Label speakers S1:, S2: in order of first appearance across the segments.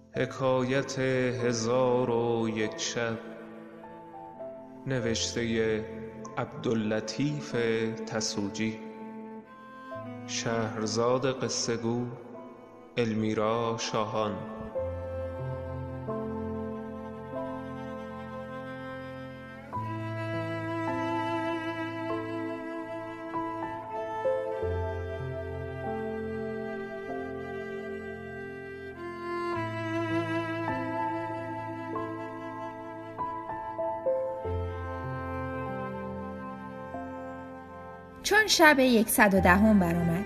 S1: حکایت 1001 شب نوشته عبداللطیف تسوجی. شهرزاد قصه گو المیرا شاهان.
S2: چون شب 110 برآمد،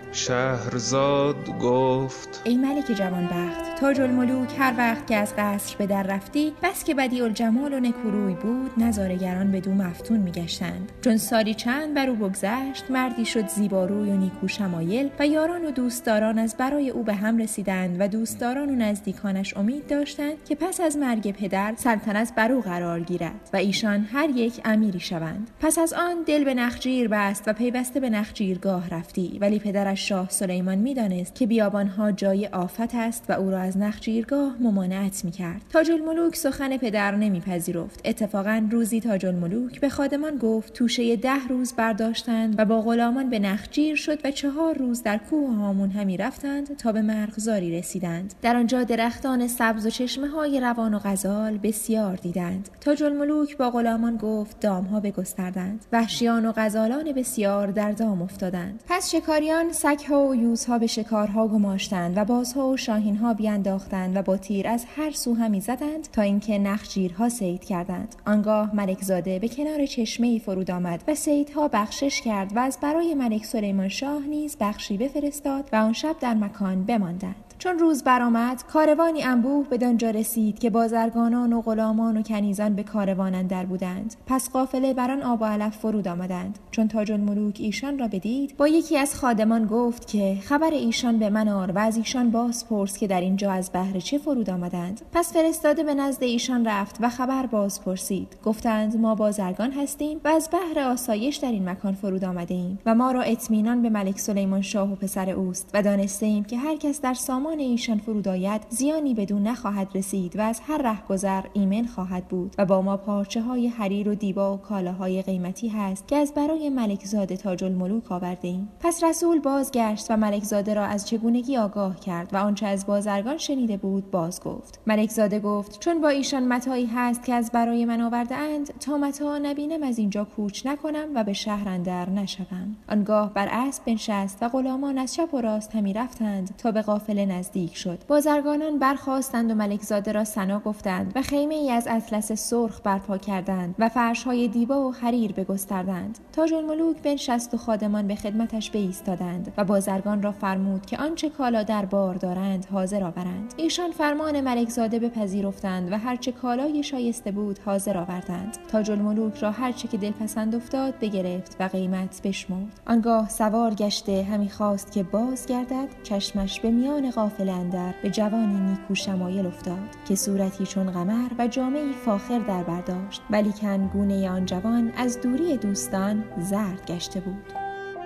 S1: شهرزاد گفت:
S2: ای ملک جوانبخت، تاج الملوک هر وقت که از قصر به در رفتی، بس که بدیع الجمال و نکوروی بود، نظارگران بدو مفتون میگشتند. چون سالی چند بر او بگذشت، مردی شد زیباروی و نیکو شمایل و یاران و دوستداران از برای او به هم رسیدند و دوستداران و نزدیکانش امید داشتند که پس از مرگ پدر سلطنت بر او قرار گیرد و ایشان هر یک امیری شوند. پس از آن دل به نخجیر بست و پیوسته به نخجیرگاه رفتی، ولی پدرش شاه سلیمان میدانست که بیابانها جای آفت است و او را از نخجیرگاه ممانعت میکرد. تاج الملوک سخن پدر نمیپذیرفت. اتفاقا روزی تاج الملوک به خادمان گفت توشه 10 روز برداشتند و با غلامان به نخجیر شد و 4 روز در کوه هامون همی رفتند تا به مرغزاری رسیدند. در آنجا درختان سبز و چشمه های روان و غزال بسیار دیدند. تاج الملوک با غلامان گفت دامها بگستردند. وحشیان و غزالان بسیار در دام افتادند. پس شکاریان سگ‌ها و یوزها به شکارها گماشتند و بازها و شاهین‌ها بیانداختند و با تیر از هر سو همی زدند تا اینکه نخجیرها صید کردند. آنگاه ملک زاده به کنار چشمه‌ای فرود آمد و صیدها بخشش کرد و از برای ملک سلیمان شاه نیز بخشی بفرستاد و آن شب در مکان بماندند. چون روز برآمد، کاروانی انبوه بدانجا رسید که بازرگانان و غلامان و کنیزان به کاروان اندر بودند. پس قافله بر آن آب و علف فرود آمدند. چون تاج الملوک ایشان را بدید، با یکی از خادمان گفت که خبر ایشان به من آر و از ایشان باز پرس که در اینجا از بهر چه فرود آمدند. پس فرستاده به نزد ایشان رفت و خبر باز پرسید. گفتند ما بازرگان هستیم و از بهر آسایش در این مکان فرود آمده ایم و ما را اطمینان به ملک سلیمان شاه و پسر اوست و دانسته ایم که هر کس در سامان ایشان فرود آید زیانی بدون نخواهد رسید و از هر رهگذر ایمن خواهد بود و با ما پارچه های حریر و دیبا و کالاهای قیمتی هست که از برای ملک زاده تاج الملوک آورده ایم. پس رسول بازگشت و ملک زاده را از چگونگی آگاه کرد و آنچه از بازرگان شنیده بود باز گفت. ملک زاده گفت چون با ایشان متاعی هست که از برای من آورده اند، تا متاع نبینم از اینجا کوچ نکنم و به شهر اندر نشوم. آنگاه بر اسب بنشست و غلامان از چپ و راست همی رفتند تا به قافله نزدیک شد. بازرگانان برخاستند و ملک زاده را ثنا گفتند و خیمه ای از اطلس سرخ برپا کردند و فرش های دیبا و حریر بگستردند. تاج الملوک بنشست و خادمان به خدمتش بایستادند و بازرگان را فرمود که آنچه کالا در بار دارند حاضر آورند. ایشان فرمان ملک زاده بپذیرفتند و هرچه کالای شایسته بود حاضر آوردند. تاج الملوک را هرچه که دلپسند افتاد بگرفت و قیمت بشمرد. آنگاه سوار گشته همی خواست که باز گردد، چشمش به میان قافله اندر به جوانی نیکو شمایل افتاد که صورتی چون قمر و جامه‌ای فاخر در برداشت، ولیکن گونه آن جوان از دوری دوستان زرد گشته بود.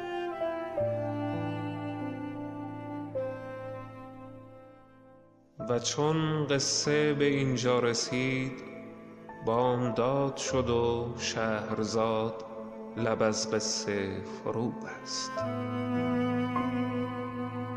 S1: و چون قصه به اینجا رسید، بامداد شد و شهرزاد لب از قصه فرو بست.